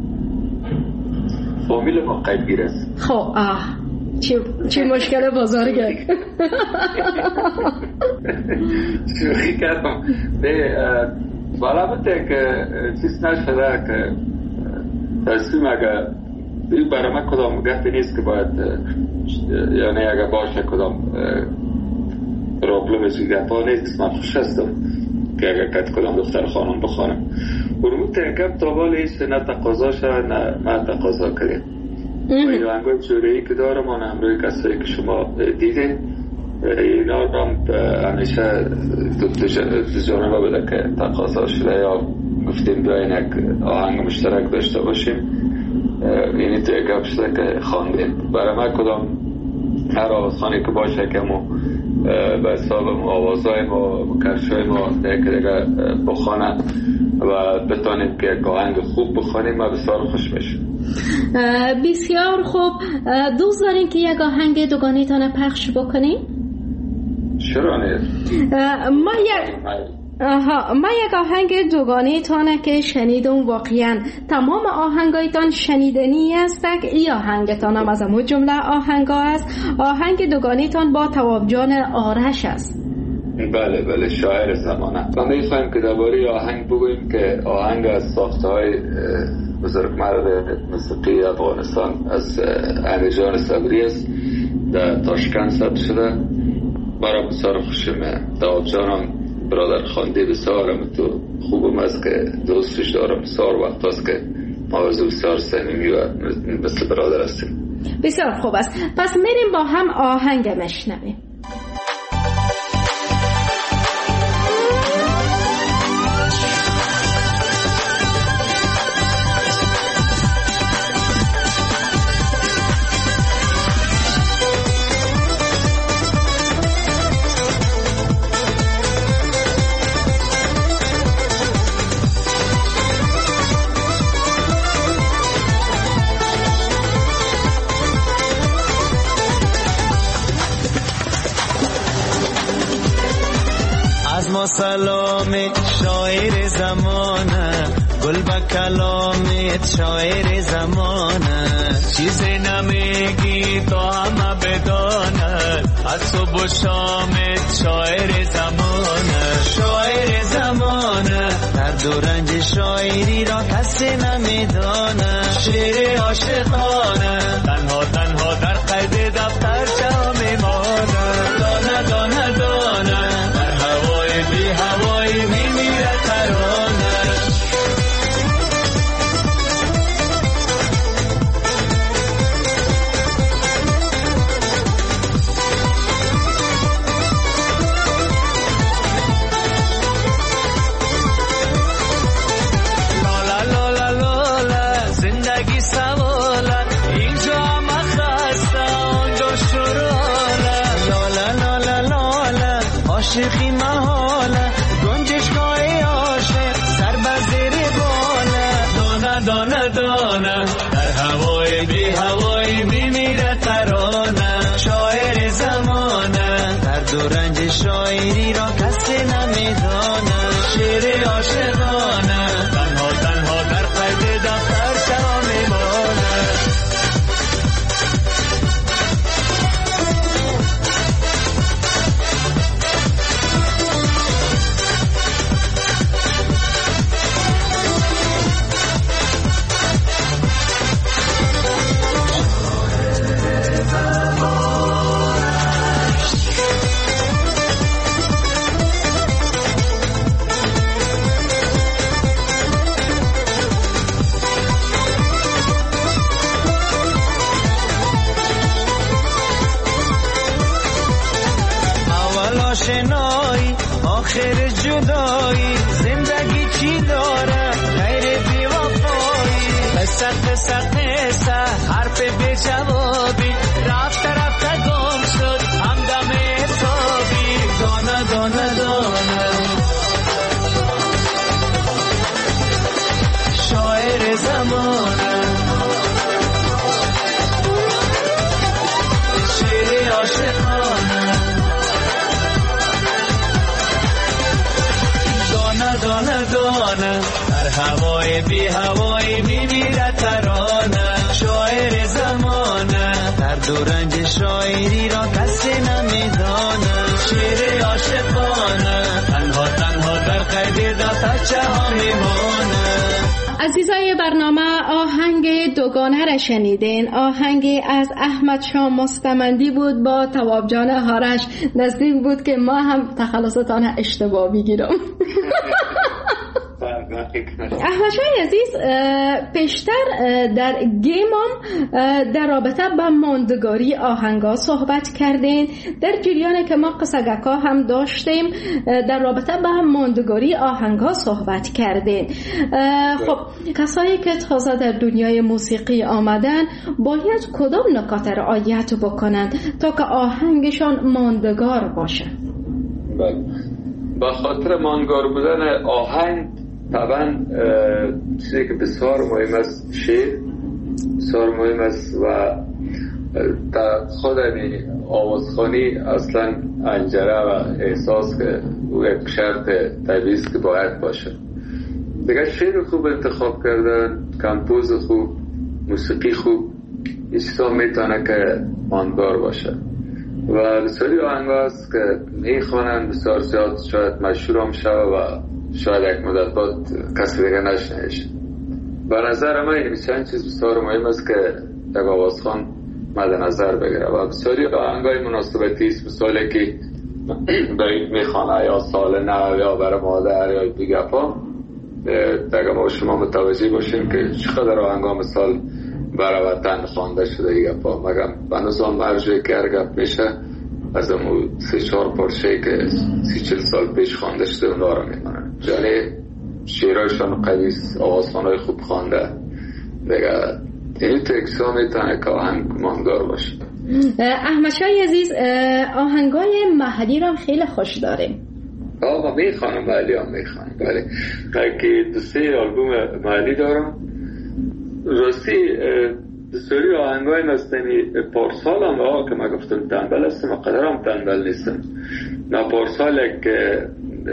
فامیل ما قیبگیر است. خب چه مشکل بزرگه. شوخی کردم. البته که چیز نشده که تصمیم اگر برای من کدام گفته نیست که باید یعنی اگر باشه کدام پرابلم گفته نیست. من خوش هستم که اگر کت کدام دختر خانم بخوانم برمون تنکم تا بالا ایست نه تقاضا شد نه من تقاضا کرده. این آهنگای جوره‌ای که دارم آن همراهی کسایی که شما دیدین اینا رو هم همیشه دو جانبه بوده که تقاضا شده یا گفتیم بیاین یک آهنگ مشترک داشته باشیم. یعنی توی گفت شده که خواندیم برای من کدام هر آوازخانی که باشه که ما به حساب آوازهای ما کفشای ما دیگه بخوانم و بتانیم که یک آهنگ خوب بخوانیم و بسیار خوش میشه. بسیار خوب. دوست دارین که یک آهنگ دوگانه تانه پخش بکنیم؟ چرا نیست؟ ما یک آهنگ دوگانه تانه که شنیدم واقعا تمام آهنگایتان شنیدنی است. ای آهنگتان هم از همون جمله آهنگا است. آهنگ دوگانه تان با تواب جان آرش است. بله شاعر زمانه. ما میخوایم که درباره آهنگ بگوییم که آهنگ از ساخته های بزرگمرد موسیقی افغانستان از علیجان صبری است. در تاشکند ثبت شده. برای بسیار خوشمه. تواب جانم برادر خانده بسیارم تو خوبم است که دوستش دارم. بسیار وقت است که ما بسیار صمیمی و مثل برادر هستیم. بسیار خوب است. پس میریم با هم آهنگ مشنویم. سلام شاعر زمانه گل با کلامت شاعر زمانه چیزی نمیگی تو همه بدانه از صبح و شامت شاعر زمانه درد و رنج شاعری را کسی نمیدانه شعر عاشقانه تنها در قید دفتر جا میمانه دانه دانه دانه بی هوایی میمیره ترانه لالا لالا لالا زندگی سواله اینجا هم خسته آنجا شراله لالا لالا لالا عاشقی محاله گنجشگاه عاشق سر بزیر باله دانه دانه در هوای بی هوایی میمیره ترانه شاعر زمانه درد و رنج شاعری را کسی نمیدانه شعر عاشقانه تنها در قید دفتر جا میمانه آشنایی آخر جدایی زندگی چی داره غیر بی وفایی قصه حرف بی جوابی رفته گم شد همدم حسابی دانه دانه دانه شاعر زمانه شعر عاشقانه دانه دانه دانه در هوای بی هوای میمیره ترانه شاعر زمانه در دورنج شاعری را کسی نمیدانه شعر عاشقانه تنها تنها در قید دفترچه ها میمانه. عزیزای برنامه آهنگ دوگانه را شنیدین. آهنگ از احمد شاه مستمندی بود با تواب جان هارش. نزدیک بود که ما هم تخلصتان اشتباه بگیرم. احمد شاه عزیز پیشتر در گیمم در رابطه با ماندگاری آهنگا صحبت کردین. در جریان که ما قصگکا هم داشتیم در رابطه با ماندگاری آهنگا صحبت کردین. خب کسایی که تازه در دنیای موسیقی آمدن باید کدام نکات رعایت بکنند تا که آهنگشان ماندگار باشه؟ با خاطر ماندگار بودن آهنگ طبعا چیزی که بسیار مهم است شعر بسیار مهم است و در خود آوازخوانی اصلا انجره و احساس که او یک شرط طبیعی است که باید باشه. دیگه شعر خوب انتخاب کردن، کمپوز خوب، موسیقی خوب، این چیزا میتونه که ماندگار باشه و بسیاری آهنگ هست که میخوانن بسیار زیاد شاید مشهور هم شده و شاید یک مدت بعد کسی دیگه نشنیدش. به نظر من این چیز بسیار مهم است که یک آوازخوان مد نظر بگیره و بسیاری آهنگای مناسبتی است، مثالی که برای میخوانه یا سال نو یا برای مادر یا دیگه دیگه ما شما متوجه باشیم که چقدر آهنگا مثال برای وطن خوانده شده دیگه مگم به نظام مرجعی که هرگب میشه از امو 3-4 پارچه‌ای که 30-40 سال پیش خوانده شده اونا رو میمونن. یعنی شعرهایشان قوی است، آوازخوانای خوب خوانده دیگه این تکسا میتونه که آهنگ ماندگار باشه. احمد شاه عزیز آهنگای محلی رو خیلی خوش داریم. ما میخوانم محلی هم میخوانم که 2-3 آلبوم محلی دارم. راستی بسیاری آهنگای مستنی پارسال هم که ما گفتم تنبل هستم و قدر هم تنبل نیستم. نا پارسال که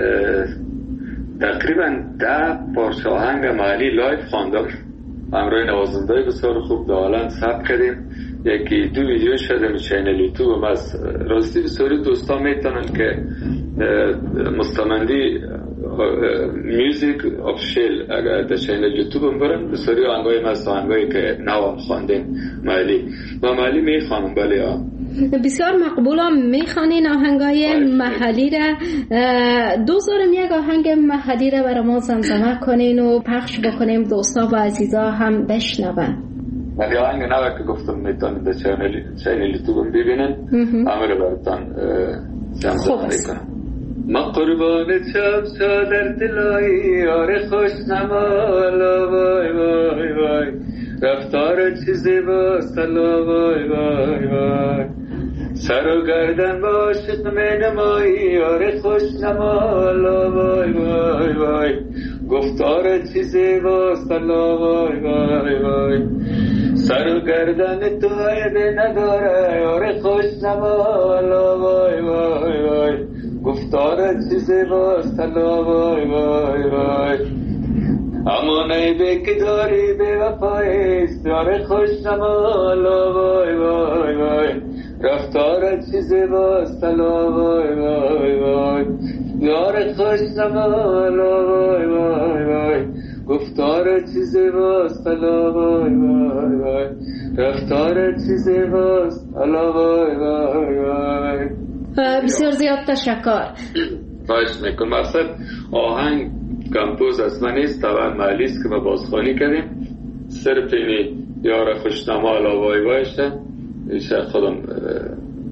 تقریبا 10 پارچه آهنگ محلی لایف خواندم همراه نوازنده بسیار خوب دالان ثبت کردیم. یکی 2 ویدیو شده چینل یوتیوب هم از راستی بسیاری دوستان میتونن که مستمندی میوزیک آفیشیل اگر در چینل یوتیوب هم برن بسیاری آهنگای مست آهنگایی که نوام خواندیم محلی و محلی میخوانم. بله ها بسیار مقبولم میخوانین آهنگای محلی را. دوزارم یک آهنگ محلی را برای ما زمزمه کنین و پخش بکنیم دوستا و عزیزا هم بشنون. ولی آهنگ نوه که گفتم میتونید در چینل یوتیوب ببینن همه رو براتان زمزمه میکنم. ما قربان چمچا در دلایی آره خوش نمالا وای وای وای رفتار چیزی باست الله وای وای وای سر و گردن با عاشق مینمایی آره خوش نمالا وای وای وای گفتار چیزی باست الله وای وای وای سر و گردن تو عیبی نداره آره خوش نمالا وای وای وای گفتار چیزی باست الله وای وای وای اما عیبی که داری بی وفاییست آره خوش نمالا وای وای وای رفتار چیزی باست الله وای وای وای یار خوش نمالا وای وای وای گفتار چیزی باست الله وای وای وای رفتار چیزی باست الله وای وای وای. بسیار زیاد تشکر. خواهش میکنم. مقصد آهنگ کمپوز از من نیست، طبعا محلی است که ما بازخوانی کردیم. صرف اینی یار خوشنما الله وای وایشه ایشه خودم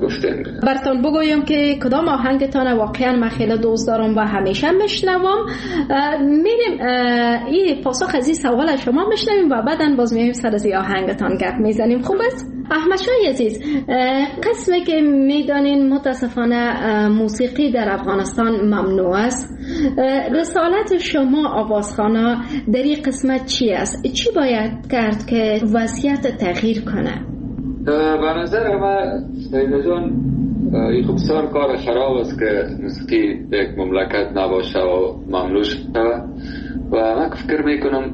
گفتیم. براتون بگویم که کدام آهنگتان واقعا من خیلی دوست دارم و همیشه میشنوم. میریم این پاسخ از این سوال شما میشنویم و بعداً باز میایم سر از این آهنگتان گپ میزنیم. خوب است؟ احمد شاه عزیز، قسمی که میدانین متاسفانه موسیقی در افغانستان ممنوع است، رسالت شما آوازخوانا در این قسمت چی است؟ چی باید کرد که وضعیت تغییر کنه؟ به نظر من سیده جان این خب بسیار کار خراب است که موسیقی یک مملکت نباشه و ممنوع شده و من فکر میکنم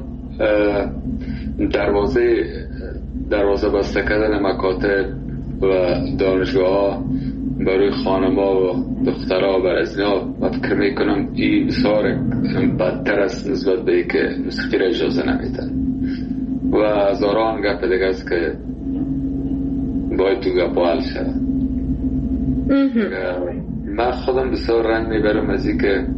دروازه بسته کردن مکاتب و دانشگاه ها برای خانم‌ها و دخترها و ازنا من فکر میکنم این بسیار بدتر است نسبت به که موسیقی را اجازه نمیدن و هزاران گپ دیگه است که باید تو گپ حل شد. من خودم بسیار رنج میبرم از این که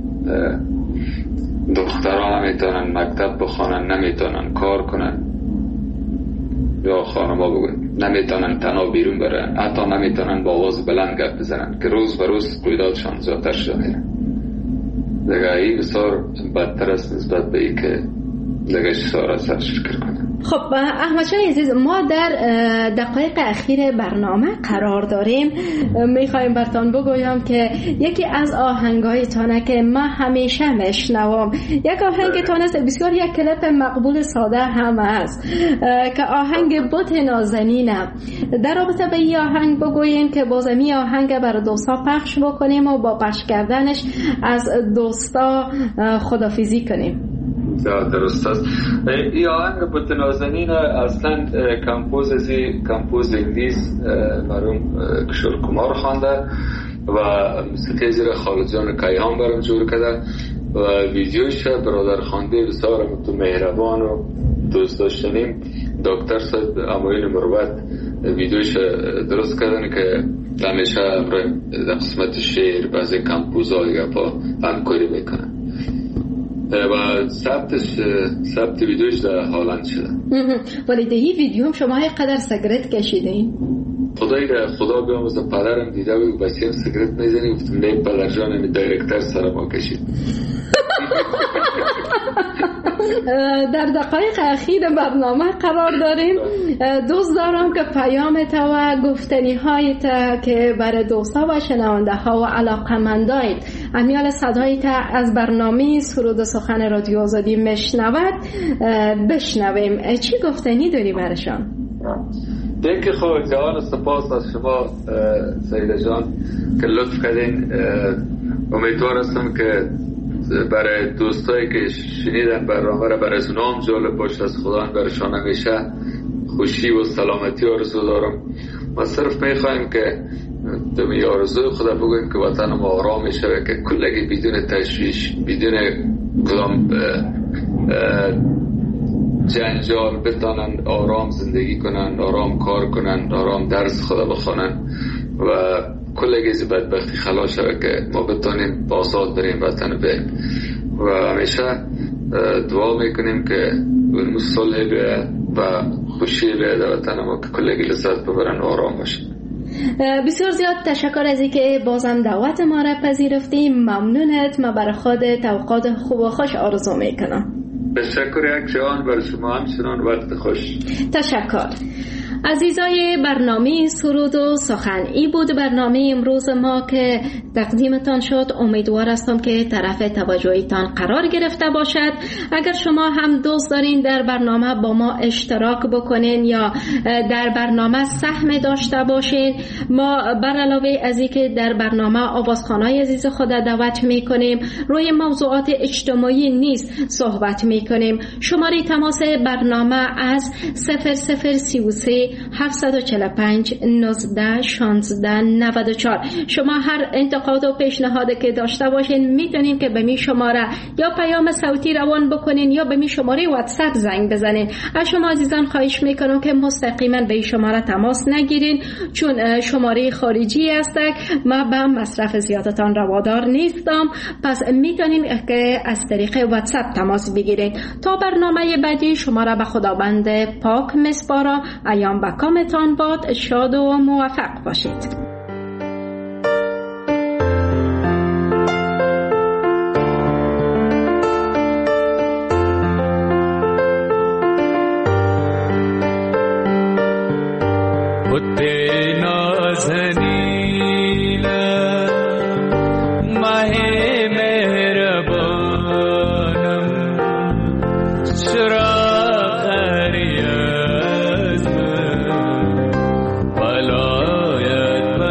دخترها نمیتونن مکتب بخوانن، نمیتونن کار کنن یا خانم‌ها بگن نمیتونن تنها بیرون برن، حتی نمیتونن با آواز بلند گپ بزنن که روز به روز رویدادشان زیادتر شده میره. دیگه این بسیار بدتر است نسبت به این که دیگه سارا سرش فکر کنم. خب احمد شاه عزیز، ما در دقایق اخیر برنامه قرار داریم. میخوایم براتون بگویم که یکی از آهنگایتانه که من همیشه میشنوم، یک آهنگتان است بسیار یک کلیپ مقبول ساده هم است که آهنگ بت نازنینه. در رابطه به این آهنگ بگوییم که بازمی آهنگ برای دوستا پخش بکنیم و با پخش کردنش از دوستا خدافیزی کنیم. درست است. این آهنگ بت نازنین اصلا کمپوز انگلیس مرحوم کشور کمار خوانده و موسیقی زیر خالد جان کیهان برام جور کرده و ویدیوش برادر خوانده بسیار مهربان و دوست داشتنیم دکتر صاحب اموین مروت ویدیوش درست کردن که همیشه در قسمت شعر بعضی کمپوزهای گپا همکاری میکنن و ثبت ویدیوش در هالند شده. ولی در این ویدیو هم شما قدر سیگرت کشیدین؟ خدا بیاموزه پدرم دیده بود بچه‌ام سیگرت میزنی، گفتم نه پدر جانم دایرکتر سر ما کشید. در دقایق اخیر برنامه قرار داریم. دوست دارم که پیامت و گفتنی هایت که برای دوستا و شنونده ها و علاقمندایت امیال صدایت از برنامه سرود سخن رادیو آزادی میشنود بشنویم. چی گفتنی داری برشان؟ دیگه خب جوان سپاس از شما سیده جان که لطف کردین. امیدوار هستم که برای دوستایی که شنیدن برنامه را برای اونام جالب باشه، از خدا برشان همیشه خوشی و سلامتی آرزو دارم. ما صرف میخوایم که دمی آرزوی خدا بگویم که وطن ما آرام میشه که کلگی بدون تشویش بدون کدام جنجال بتانن آرام زندگی کنن، آرام کار کنن، آرام درس خدا بخونن و کلگی از بدبختی خلاص شده که ما بتانیم بازاد بریم وطن بریم و همیشه دعا میکنیم که اون صلح بیاید و خوشی بیاید وطن ما که کلگی لذت ببرن و آرام باشن. بسیار زیاد تشکر از اینکه بازم دعوت ما را پذیرفتیم. ممنونت. ما برای خودت اوقات خوب و خوش آرزو میکنم. تشکر یک جان برای شما همچنان وقت خوش. تشکر. عزیزای برنامه سرود و سخن، ای بود برنامه امروز ما که تقدیمتان شد. امیدوار هستم که طرف توجهتان قرار گرفته باشد. اگر شما هم دوست دارین در برنامه با ما اشتراک بکنین یا در برنامه سهم داشته باشین، ما بر علاوه از اینکه در برنامه آوازخوانای عزیز خود دعوت میکنیم، روی موضوعات اجتماعی نیز صحبت میکنیم. شماره تماس برنامه از 0033 745 19 16 94. شما هر انتقاد و پیشنهادی که داشته باشین میتونین که به می شماره یا پیام صوتی روان بکنین یا به می شماره واتساپ زنگ بزنین. از شما عزیزان خواهش میکنم که مستقیما به این شماره تماس نگیرین، چون شماره خارجی است. ما به مصرف زیادتان روادار نیستم، پس میتونین که از طریق واتساپ تماس بگیرین. تا برنامه بعدی شما را به خداوند پاک میسپارم. ایام بکامتان باد. شاد و موفق باشید.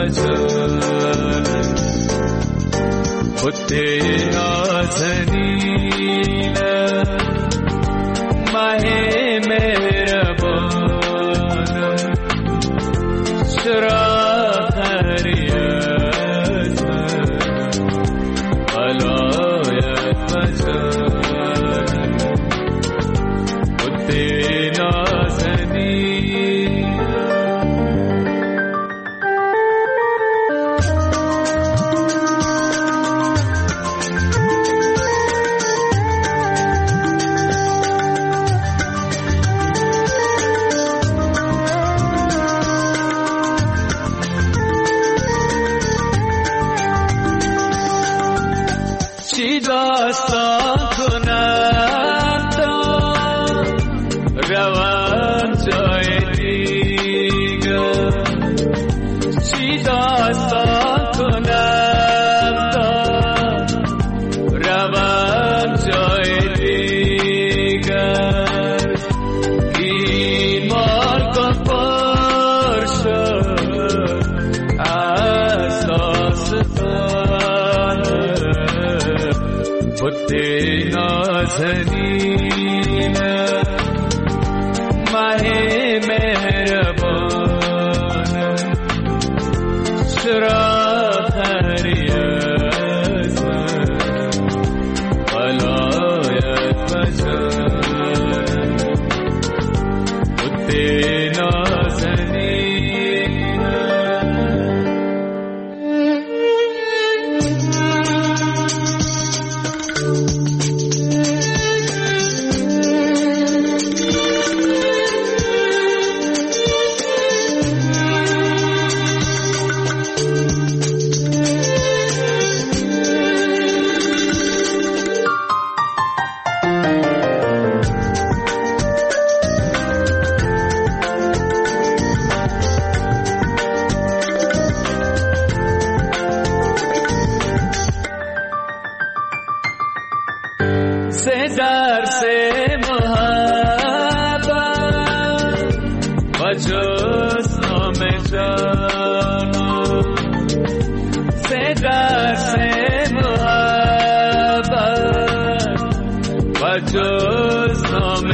وجانم بت نازنینم ماه مهربانم چرا خری از من ولایت وجانم بت نازنینم چی داستان کنم تا روم جای دیگر چی داستان کنم تا روم جای دیگر ایمان کن پر شد از داستان بت نازنینم ماه مهربانم چرا خری از من ولایت وجانم بت نازنینم سے درس محبت و جز نام جانم سے درس محبت و جز نام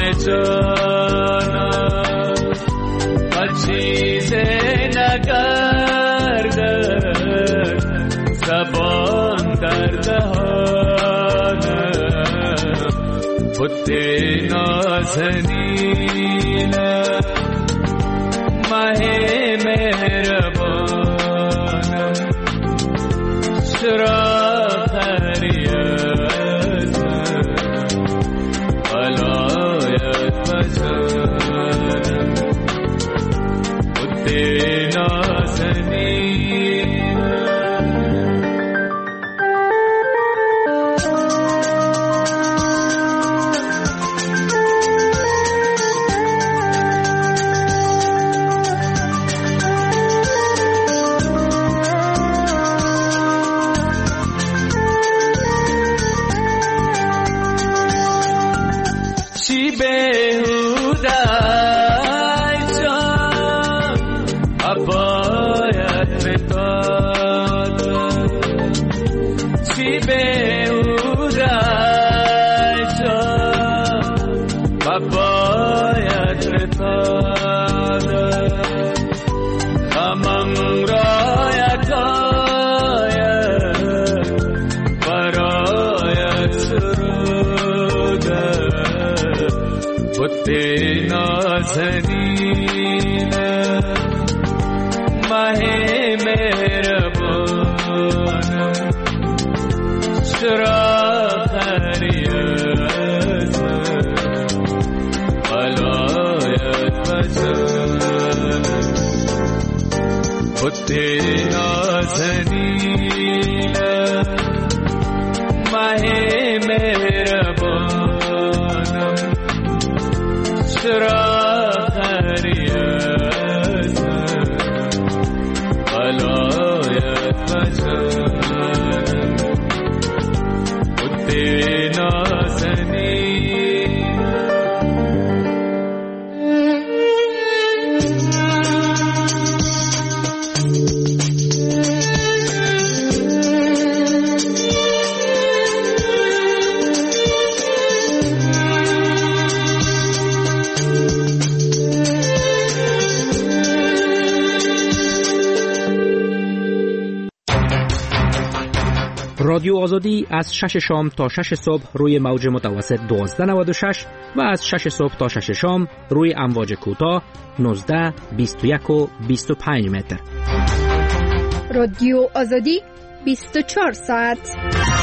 جانم و چیز نگردد زبان در دهانم بت نازنینم ماه مهربانم چرا خری از من ولایت وجانم بت نازنینم چی بهوده ای جان باید بتادم چی بهوده ای جان باید بتادم غمم را یکایک برایت سرودم بت نازنینم ماه مهربانم چرا خری از من ولایت وجانم بت نازنینم ماه مهربانم چرا خری از من ولایت وجانم بت نازنینم رادیو آزادی از 6 شام تا 6 صبح روی موج متوسط 1296 و از 6 صبح تا 6 شام روی امواج کوتاه 19، 21 و 25 متر. رادیو آزادی 24 ساعت.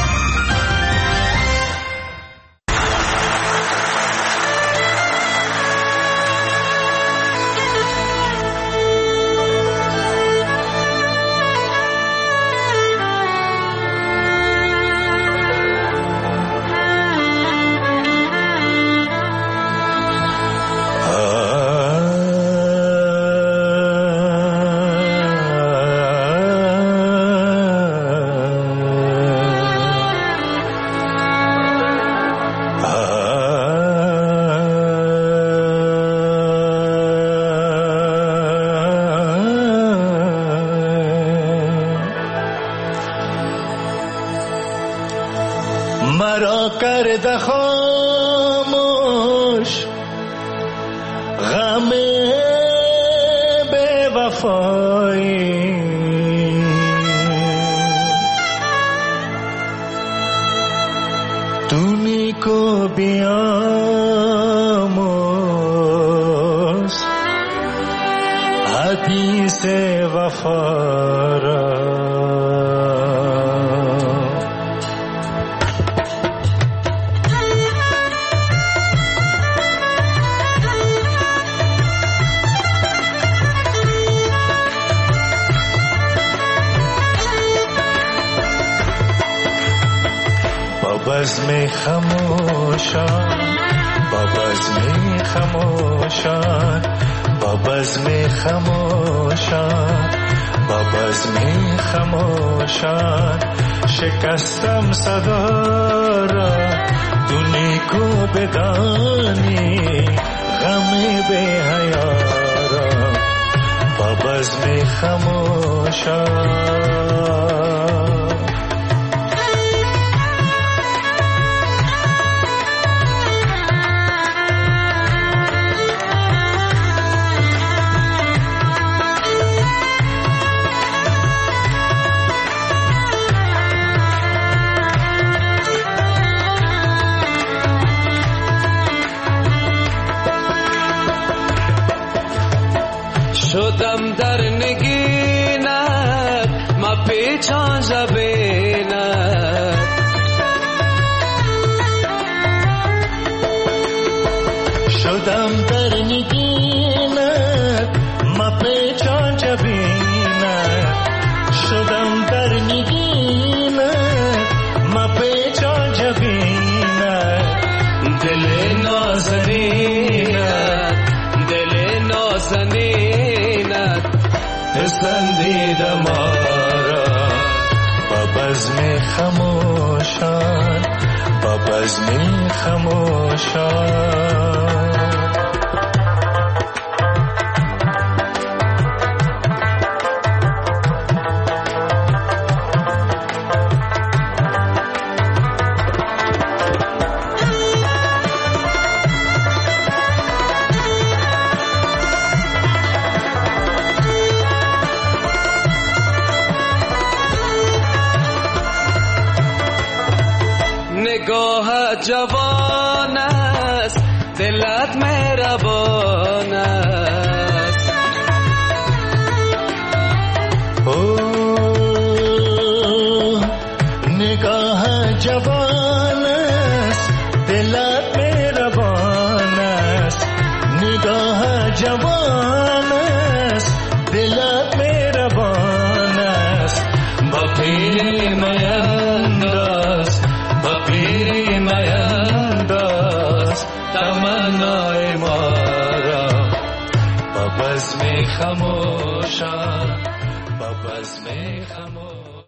مرا کرده خاموش غم بے وفایی، تونی کو بیاموز حدیث وفا را. بزم خموشان، با بزم خموشان، با بزم خموشان، با بزم خموشان، شکستم صدا را تو نیکو بدانی غم بی حیا را. با بزم خموشان شدم در نگینت ما پیچان زبینت، شدم در نگینت ما پیچان زبینت، شدم در نگینت ما پیچان زبینت. دل نازنینت، دل نازنینت پسندید ما را. با بزم خموشان، با بزم خموشان، نگاه جوان است، دلت مهربان است. نگاه جوان است، دلت مهربان است. نگاه جوان است، دلت مهربان است. با پیری مینداز، با پیری مینداز تمنای ما را. با بزم خموشان،